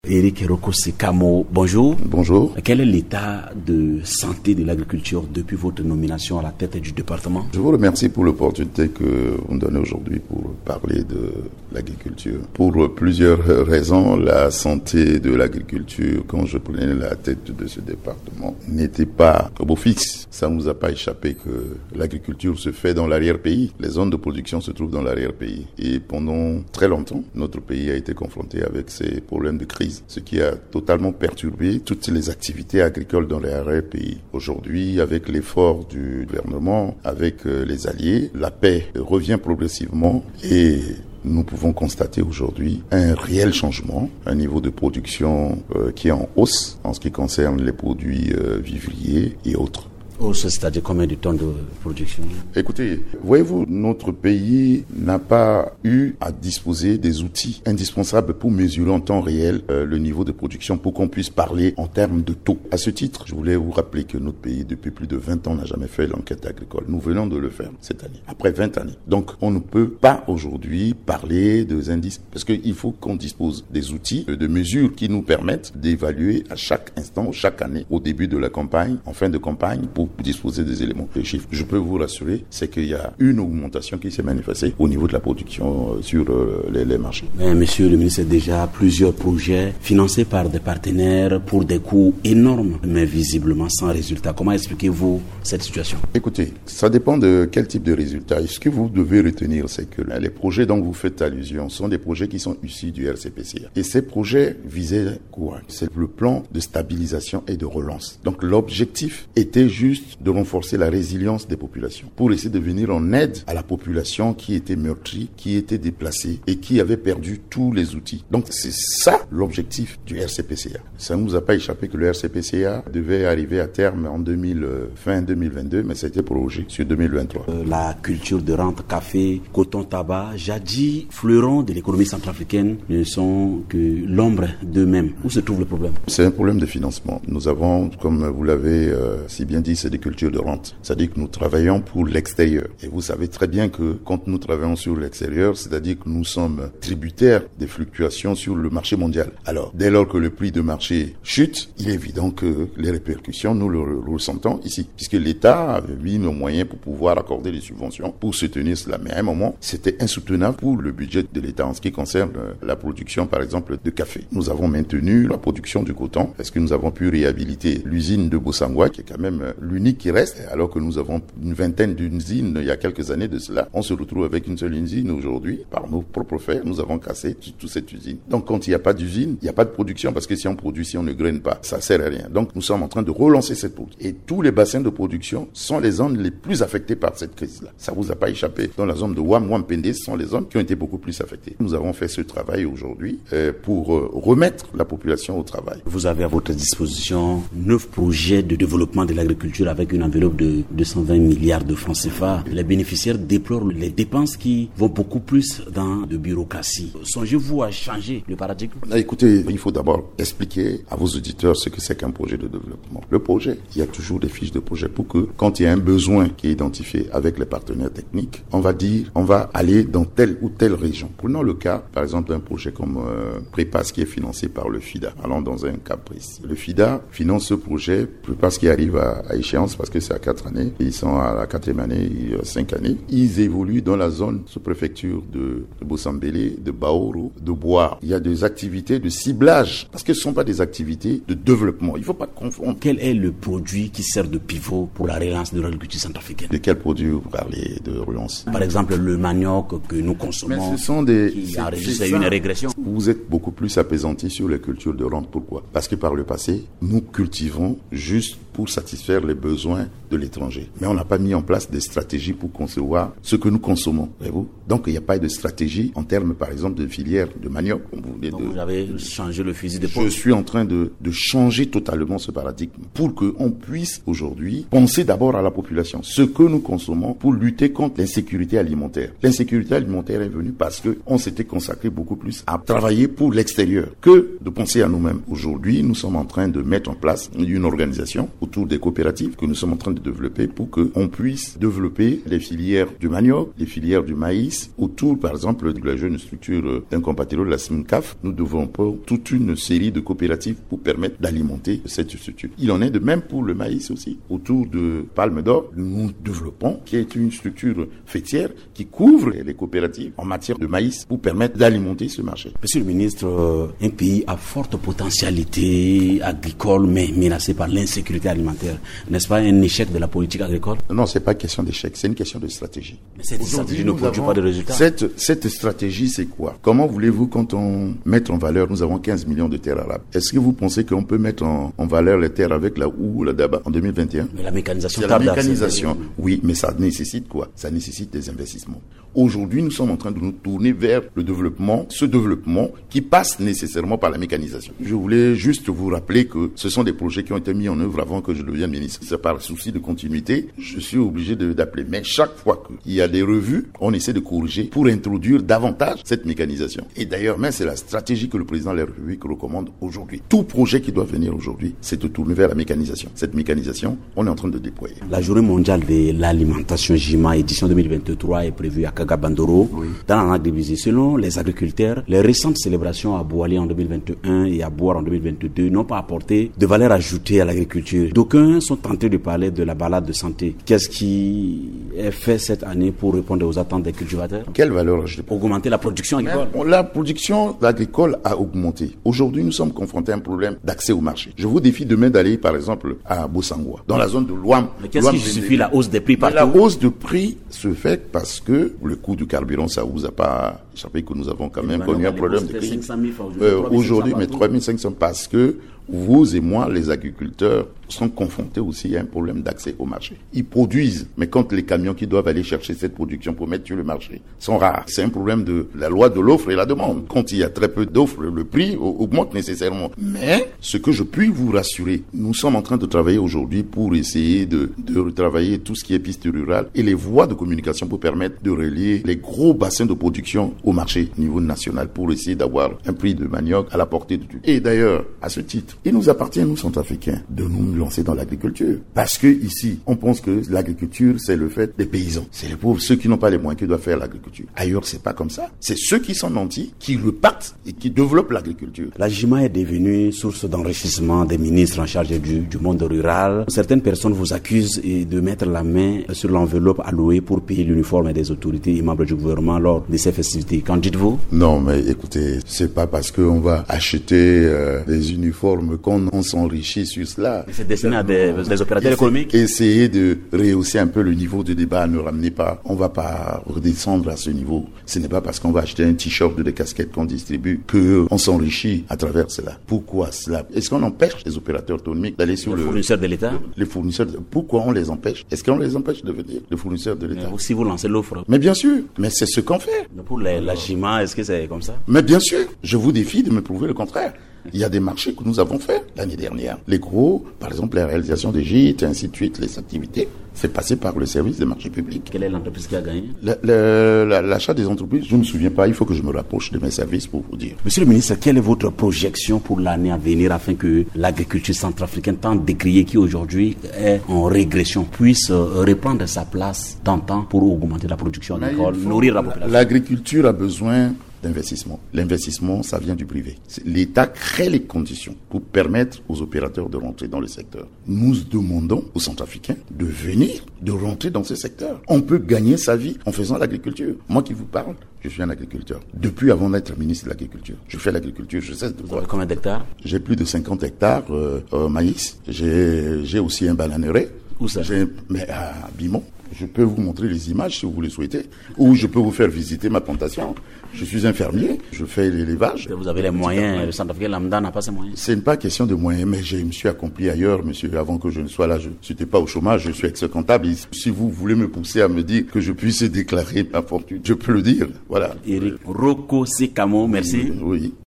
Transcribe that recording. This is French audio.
Éric Rokossi-Kamo, bonjour. Bonjour. Quel est l'état de santé de l'agriculture depuis votre nomination à la tête du département? Je vous remercie pour l'opportunité que vous me donnez aujourd'hui pour parler de l'agriculture. Pour plusieurs raisons, la santé de l'agriculture, quand je prenais la tête de ce département, n'était pas au beau fixe. Ça ne nous a pas échappé que l'agriculture se fait dans l'arrière-pays. Les zones de production se trouvent dans l'arrière-pays. Et pendant très longtemps, notre pays a été confronté avec ces problèmes de crise, ce qui a totalement perturbé toutes les activités agricoles dans l'arrière-pays. Aujourd'hui, avec l'effort du gouvernement, avec les alliés, la paix revient progressivement et nous pouvons constater aujourd'hui un réel changement, un niveau de production qui est en hausse en ce qui concerne les produits vivriers et autres. C'est-à-dire combien de tonnes de production? Écoutez, voyez-vous, notre pays n'a pas eu à disposer des outils indispensables pour mesurer en temps réel le niveau de production pour qu'on puisse parler en termes de taux. À ce titre, je voulais vous rappeler que notre pays, depuis plus de 20 ans, n'a jamais fait l'enquête agricole. Nous venons de le faire cette année, après 20 années. Donc, on ne peut pas aujourd'hui parler des indices, parce qu'il faut qu'on dispose des outils de mesure qui nous permettent d'évaluer à chaque instant, chaque année, au début de la campagne, en fin de campagne, pour disposer des éléments, des chiffres. Je peux vous rassurer, c'est qu'il y a une augmentation qui s'est manifestée au niveau de la production sur les marchés. Mais monsieur le ministre, déjà plusieurs projets financés par des partenaires pour des coûts énormes, mais visiblement sans résultat. Comment expliquez-vous cette situation? Écoutez, ça dépend de quel type de résultat. Ce que vous devez retenir, c'est que les projets dont vous faites allusion sont des projets qui sont issus du RCPCA. Et ces projets visaient quoi? C'est le plan de stabilisation et de relance. Donc l'objectif était juste de renforcer la résilience des populations pour essayer de venir en aide à la population qui était meurtrie, qui était déplacée et qui avait perdu tous les outils. Donc c'est ça l'objectif du RCPCA. Ça ne nous a pas échappé que le RCPCA devait arriver à terme en fin 2022, mais ça a été prorogé sur 2023. La culture de rente café, coton, tabac, jadis fleurons de l'économie centrafricaine, ne sont que l'ombre d'eux-mêmes. Où se trouve le problème? C'est un problème de financement. Nous avons, comme vous l'avez si bien dit, c'est des cultures de rente. C'est-à-dire que nous travaillons pour l'extérieur. Et vous savez très bien que quand nous travaillons sur l'extérieur, c'est-à-dire que nous sommes tributaires des fluctuations sur le marché mondial. Alors, dès lors que le prix de marché chute, il est évident que les répercussions, nous le ressentons ici. Puisque l'État avait mis nos moyens pour pouvoir accorder des subventions pour soutenir cela. Mais à un moment, c'était insoutenable pour le budget de l'État en ce qui concerne la production, par exemple, de café. Nous avons maintenu la production du coton. Est-ce que nous avons pu réhabiliter l'usine de Bossangwa, qui est quand même l'unique qui reste, alors que nous avons une vingtaine d'usines il y a quelques années de cela. On se retrouve avec une seule usine aujourd'hui. Par nos propres faits, nous avons cassé toute cette usine. Donc quand il n'y a pas d'usine, il n'y a pas de production, parce que si on produit, si on ne graine pas, ça sert à rien. Donc nous sommes en train de relancer cette production. Et tous les bassins de production sont les zones les plus affectées par cette crise-là. Ça vous a pas échappé. Dans la zone de Wampende, ce sont les zones qui ont été beaucoup plus affectées. Nous avons fait ce travail aujourd'hui pour remettre la population au travail. Vous avez à votre disposition 9 projets de développement de l'agriculture avec une enveloppe de 220 milliards de francs CFA. Les bénéficiaires déplorent les dépenses qui vont beaucoup plus dans de bureaucratie. Songez-vous à changer le paradigme? Écoutez, il faut d'abord expliquer à vos auditeurs ce que c'est qu'un projet de développement. Le projet, il y a toujours des fiches de projet pour que, quand il y a un besoin qui est identifié avec les partenaires techniques, on va dire, on va aller dans telle ou telle région. Prenons le cas, par exemple, d'un projet comme Prépasse qui est financé par le FIDA. Allons dans un cas précis. Le FIDA finance ce projet, Prépasse qui arrive à échéance parce que c'est à 4 années. Ils sont à la 4e année, 5 années. Ils évoluent dans la zone sous-préfecture de Bossambélé, de Baoro, de Boire. Il y a des activités de ciblage parce que ce ne sont pas des activités de développement. Il ne faut pas confondre. Quel est le produit qui sert de pivot pour la relance de l'agriculture centrafricaine? De quel produit vous parlez de relance? Par exemple, le manioc que nous consommons. Mais ce sont des... qui enregistre une régression. Vous êtes beaucoup plus apaisantis sur les cultures de rente. Pourquoi? Parce que par le passé, nous cultivons juste pour satisfaire les besoins de l'étranger. Mais on n'a pas mis en place des stratégies pour concevoir ce que nous consommons. Voyez-vous? Donc, il n'y a pas de stratégie en termes, par exemple, de filière de manioc. Comme vous voulez. Donc, vous avez changé le fusil d'épaule. Je suis en train de changer totalement ce paradigme pour qu'on puisse aujourd'hui penser d'abord à la population. Ce que nous consommons pour lutter contre l'insécurité alimentaire. L'insécurité alimentaire est venue parce qu'on s'était consacré beaucoup plus à travailler pour l'extérieur que de penser à nous-mêmes. Aujourd'hui, nous sommes en train de mettre en place une organisation autour des coopératives coopératives que nous sommes en train de développer pour qu'on puisse développer les filières du manioc, les filières du maïs, autour, par exemple, de la jeune structure d'un compatriote, la SMCAF. Nous devons toute une série de coopératives pour permettre d'alimenter cette structure. Il en est de même pour le maïs aussi. Autour de Palme d'Or, nous développons, qui est une structure faîtière qui couvre les coopératives en matière de maïs pour permettre d'alimenter ce marché. Monsieur le ministre, un pays à forte potentialité agricole mais menacé par l'insécurité alimentaire, n'est-ce pas un échec de la politique agricole? Non, c'est pas question d'échec, c'est une question de stratégie. Mais cette stratégie ne produit pas de résultats. Cette stratégie, c'est quoi? Comment voulez-vous, quand on met en valeur, nous avons 15 millions de terres arables. Est-ce que vous pensez qu'on peut mettre en valeur les terres avec la houe ou la daba en 2021? Mais la mécanisation. C'est la mécanisation. Oui, mais ça nécessite quoi? Ça nécessite des investissements. Aujourd'hui, nous sommes en train de nous tourner vers le développement, ce développement qui passe nécessairement par la mécanisation. Je voulais juste vous rappeler que ce sont des projets qui ont été mis en œuvre avant que je devienne ministre. C'est par souci de continuité, je suis obligé d'appeler. Mais chaque fois qu'il y a des revues, on essaie de corriger pour introduire davantage cette mécanisation. Et d'ailleurs, même c'est la stratégie que le président de la République recommande aujourd'hui. Tout projet qui doit venir aujourd'hui, c'est de tourner vers la mécanisation. Cette mécanisation, on est en train de déployer. La journée mondiale de l'alimentation JIMA édition 2023 est prévue à Kagabandoro, oui, dans la Nagdébizé. Selon les agriculteurs, les récentes célébrations à Bouali en 2021 et à Boire en 2022 n'ont pas apporté de valeur ajoutée à l'agriculture. D'aucuns sont tentés de parler de la balade de santé. Qu'est-ce qui est fait cette année pour répondre aux attentes des cultivateurs? Quelle valeur ajoutée? Augmenter la production agricole. La production agricole a augmenté. Aujourd'hui, nous sommes confrontés à un problème d'accès au marché. Je vous défie demain d'aller, par exemple, à Bosangwa, dans la zone de Luam. Mais qu'est-ce qui justifie la hausse des prix partout? La hausse de prix se fait parce que le coût du carburant, ça vous a pas échappé que nous avons quand même connu un problème de prix. Aujourd'hui, mais 3500 parce que vous et moi, les agriculteurs, sont confrontés aussi à un problème d'accès au marché. Ils produisent, mais quand les camions qui doivent aller chercher cette production pour mettre sur le marché sont rares. C'est un problème de la loi de l'offre et la demande. Quand il y a très peu d'offres, le prix augmente nécessairement. Mais ce que je puis vous rassurer, nous sommes en train de travailler aujourd'hui pour essayer de retravailler tout ce qui est piste rurale et les voies de communication pour permettre de relier les gros bassins de production au marché au niveau national pour essayer d'avoir un prix de manioc à la portée de tout. Et d'ailleurs, à ce titre, il nous appartient, nous, Centrafricains, de nous lancer dans l'agriculture. Parce que ici, on pense que l'agriculture, c'est le fait des paysans. C'est les pauvres, ceux qui n'ont pas les moyens qui doivent faire l'agriculture. Ailleurs, c'est pas comme ça. C'est ceux qui sont nantis, qui repartent et qui développent l'agriculture. La JIMA est devenue source d'enrichissement des ministres en charge du monde rural. Certaines personnes vous accusent de mettre la main sur l'enveloppe allouée pour payer l'uniforme des autorités et membres du gouvernement lors de ces festivités. Qu'en dites-vous? Non, mais écoutez, c'est pas parce qu'on va acheter des uniformes qu'on s'enrichit sur cela. C'est destiné à des opérateurs économiques. Essayez de rehausser un peu le niveau de débat, ne ramenez pas, on va pas redescendre à ce niveau. Ce n'est pas parce qu'on va acheter un t-shirt ou des casquettes qu'on distribue qu'on s'enrichit à travers cela. Pourquoi cela? Est-ce qu'on empêche les opérateurs économiques d'aller sur les fournisseurs de l'État? Les fournisseurs, pourquoi on les empêche? Est-ce qu'on les empêche de venir, les fournisseurs de l'État? Si vous lancez l'offre. Mais bien sûr, mais c'est ce qu'on fait. Mais pour la JIMA, est-ce que c'est comme ça? Mais bien sûr, je vous défie de me prouver le contraire. Il y a des marchés que nous avons faits l'année dernière. Les gros, par exemple, la réalisation des gîtes, et ainsi de suite, les activités, c'est passé par le service des marchés publics. Quelle est l'entreprise qui a gagné? L'achat des entreprises, je ne me souviens pas, il faut que je me rapproche de mes services pour vous dire. Monsieur le ministre, quelle est votre projection pour l'année à venir afin que l'agriculture centrafricaine, tant décriée, qui aujourd'hui est en régression, puisse reprendre sa place d'antan pour augmenter la production agricole, nourrir la population? L'agriculture a besoin d'investissement. L'investissement, ça vient du privé. L'État crée les conditions pour permettre aux opérateurs de rentrer dans le secteur. Nous demandons aux Centrafricains de venir, de rentrer dans ce secteur. On peut gagner sa vie en faisant l'agriculture. Moi qui vous parle, je suis un agriculteur. Depuis avant d'être ministre de l'Agriculture, je fais l'agriculture, je sais de quoi. Vous avez combien d'hectares? J'ai plus de 50 hectares maïs. J'ai aussi un bananeraie. Où ça? Mais à Bimont. Je peux vous montrer les images si vous le souhaitez. Ou je peux vous faire visiter ma plantation. Je suis un fermier, je fais l'élevage. Vous avez les moyens, le Centrafricain lambda n'a pas ces moyens. C'est pas question de moyens, mais je me suis accompli ailleurs, monsieur. Avant que je ne sois là, je n'étais pas au chômage, je suis ex-comptable. Si vous voulez me pousser à me dire que je puisse déclarer ma fortune, je peux le dire. Voilà. Eric Roko Sekamo, merci. Oui.